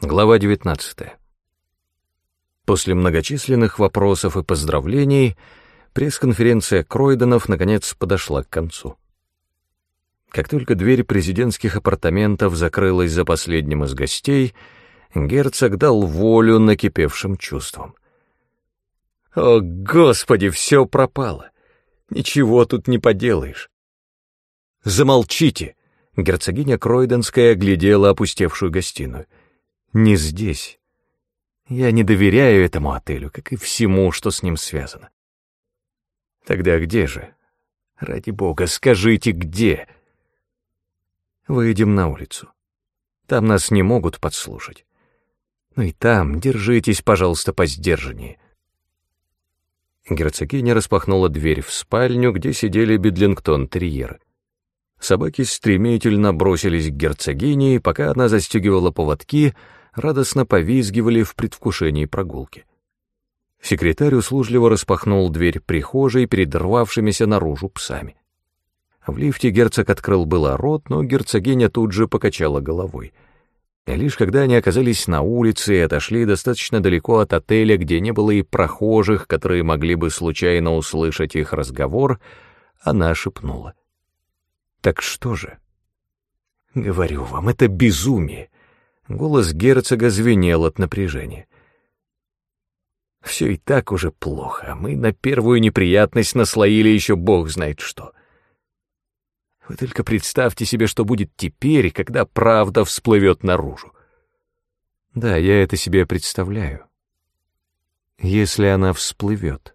Глава 19. После многочисленных вопросов и поздравлений пресс-конференция Кройденов наконец подошла к концу. Как только дверь президентских апартаментов закрылась за последним из гостей, герцог дал волю накипевшим чувствам. «О, Господи, все пропало! Ничего тут не поделаешь!» «Замолчите!» — герцогиня Кройденская оглядела опустевшую гостиную. «Не здесь. Я не доверяю этому отелю, как и всему, что с ним связано». «Тогда где же? Ради бога, скажите, где?» «Выйдем на улицу. Там нас не могут подслушать. Ну и там держитесь, пожалуйста, посдержаннее». Герцогиня распахнула дверь в спальню, где сидели бедлингтон-терьеры. Собаки стремительно бросились к герцогине, и пока она застегивала поводки, радостно повизгивали в предвкушении прогулки. Секретарь услужливо распахнул дверь прихожей перед рвавшимися наружу псами. В лифте герцог открыл было рот, но герцогиня тут же покачала головой. И лишь когда они оказались на улице и отошли достаточно далеко от отеля, где не было и прохожих, которые могли бы случайно услышать их разговор, она шепнула: «Так что же?» «Говорю вам, это безумие!» Голос герцога звенел от напряжения. «Все и так уже плохо, а мы на первую неприятность наслоили еще бог знает что. Вы только представьте себе, что будет теперь, когда правда всплывет наружу». «Да, я это себе представляю. Если она всплывет».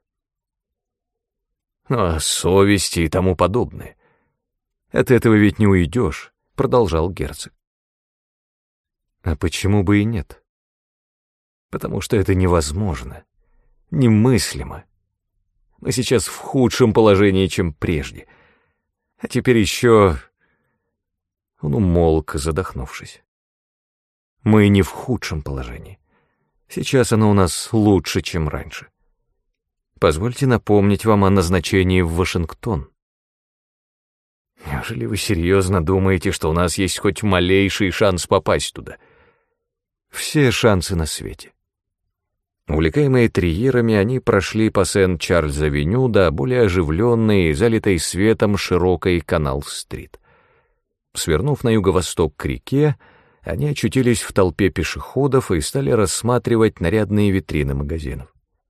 «А совести и тому подобное. От этого ведь не уйдешь», — продолжал герцог. «А почему бы и нет? Потому что это невозможно, немыслимо. Мы сейчас в худшем положении, чем прежде. А теперь еще...» Он умолк, задохнувшись. «Мы не в худшем положении. Сейчас оно у нас лучше, чем раньше. Позвольте напомнить вам о назначении в Вашингтон». «Неужели вы серьезно думаете, что у нас есть хоть малейший шанс попасть туда?» «Все шансы на свете». Увлекаемые терьерами, они прошли по Сент-Чарльз-авеню до более оживленной и залитой светом широкой Канал-стрит. Свернув на юго-восток к реке, они очутились в толпе пешеходов и стали рассматривать нарядные витрины магазинов.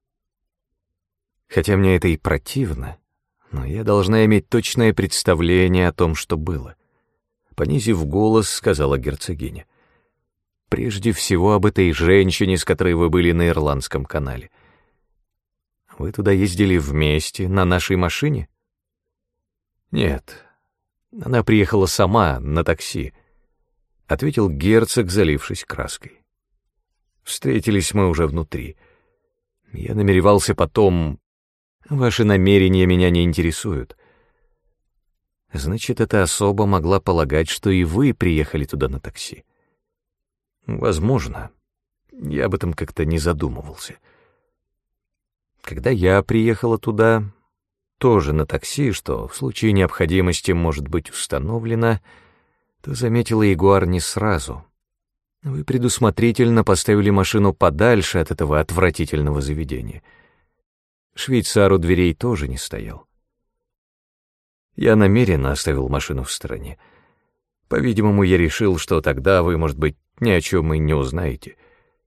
Хотя мне это и противно, но я должна иметь точное представление о том, что было. Понизив голос, сказала герцогиня. Прежде всего об этой женщине, с которой вы были на Ирландском канале. Вы туда ездили вместе, на нашей машине? Нет, она приехала сама, на такси, — ответил герцог, залившись краской. Встретились мы уже внутри. Я намеревался потом... Ваши намерения меня не интересуют. Значит, эта особа могла полагать, что и вы приехали туда на такси. Возможно. Я об этом как-то не задумывался. Когда я приехала туда, тоже на такси, что в случае необходимости может быть установлено, то заметила Ягуар не сразу. Вы предусмотрительно поставили машину подальше от этого отвратительного заведения. Швейцар у дверей тоже не стоял. Я намеренно оставил машину в стороне. По-видимому, я решил, что тогда вы, может быть, ни о чем и не узнаете.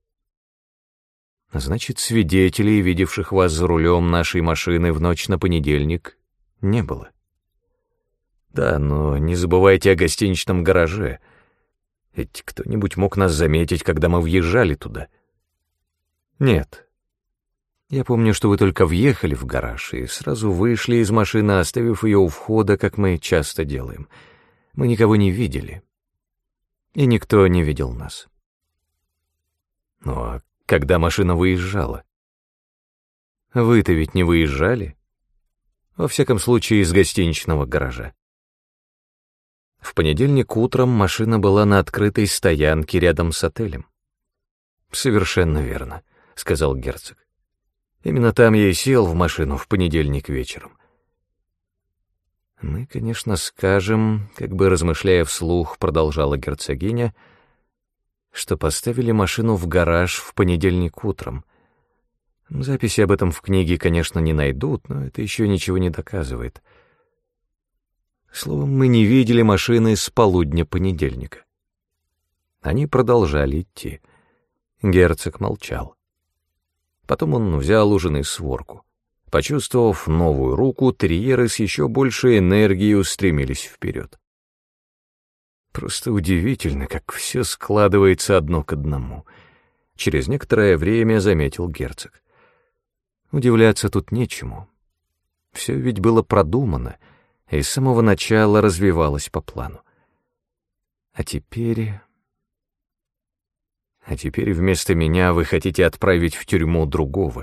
Значит, свидетелей, видевших вас за рулем нашей машины в ночь на понедельник, не было. Да, но не забывайте о гостиничном гараже. Ведь кто-нибудь мог нас заметить, когда мы въезжали туда. Нет. Я помню, что вы только въехали в гараж и сразу вышли из машины, оставив ее у входа, как мы часто делаем. Мы никого не видели. И никто не видел нас. Ну а когда машина выезжала? Вы-то ведь не выезжали? Во всяком случае, из гостиничного гаража. В понедельник утром машина была на открытой стоянке рядом с отелем. «Совершенно верно», — сказал герцог. «Именно там я и сел в машину в понедельник вечером». «Мы, конечно, скажем, как бы размышляя вслух, продолжала герцогиня, что поставили машину в гараж в понедельник утром. Записи об этом в книге, конечно, не найдут, но это еще ничего не доказывает. Словом, мы не видели машины с полудня понедельника. Они продолжали идти. Герцог молчал. Потом он взял у жены сворку. Почувствовав новую руку, терьеры с еще большей энергией устремились вперед. Просто удивительно, как все складывается одно к одному. Через некоторое время заметил герцог. Удивляться тут нечему. Все ведь было продумано, и с самого начала развивалось по плану. А теперь вместо меня вы хотите отправить в тюрьму другого.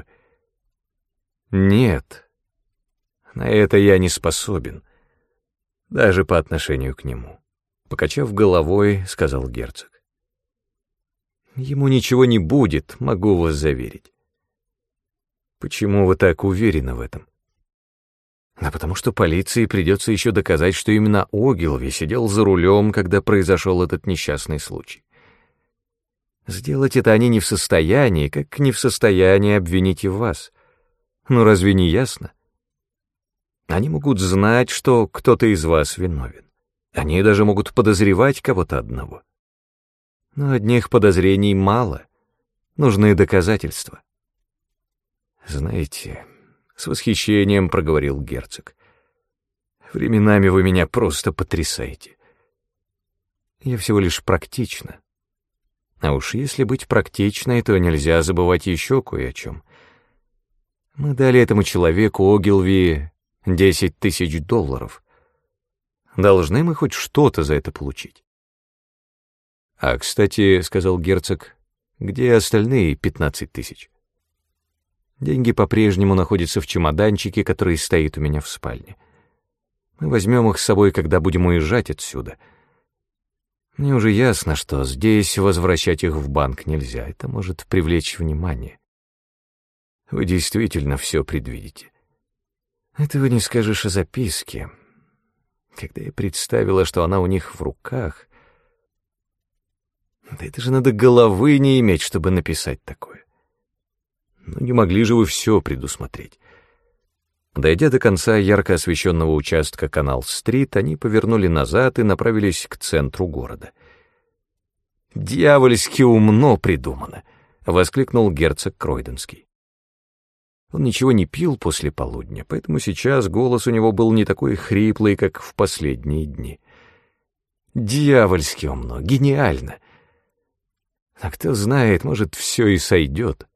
Нет, на это я не способен, даже по отношению к нему. Покачав головой, сказал герцог. Ему ничего не будет, могу вас заверить. Почему вы так уверены в этом? Да потому что полиции придется еще доказать, что именно Огилви сидел за рулем, когда произошел этот несчастный случай. Сделать это они не в состоянии, как не в состоянии обвинить и вас. Ну разве не ясно? Они могут знать, что кто-то из вас виновен. Они даже могут подозревать кого-то одного. Но одних подозрений мало. Нужны доказательства. Знаете, с восхищением проговорил герцог. Временами вы меня просто потрясаете. Я всего лишь практична. А уж если быть практичной, то нельзя забывать еще кое о чем. Мы дали этому человеку Огилви $10 000. Должны мы хоть что-то за это получить. А, кстати, — сказал герцог, — где остальные 15 000? Деньги по-прежнему находятся в чемоданчике, который стоит у меня в спальне. Мы возьмем их с собой, когда будем уезжать отсюда. Мне уже ясно, что здесь возвращать их в банк нельзя, это может привлечь внимание. Вы действительно все предвидите. Этого не скажешь о записке. Когда я представила, что она у них в руках... Да это же надо головы не иметь, чтобы написать такое. Ну не могли же вы все предусмотреть. Дойдя до конца ярко освещенного участка Канал-стрит, они повернули назад и направились к центру города. «Дьявольски умно придумано!» — воскликнул герцог Кройденский. Он ничего не пил после полудня, поэтому сейчас голос у него был не такой хриплый, как в последние дни. «Дьявольски умно, гениально! А кто знает, может, все и сойдет».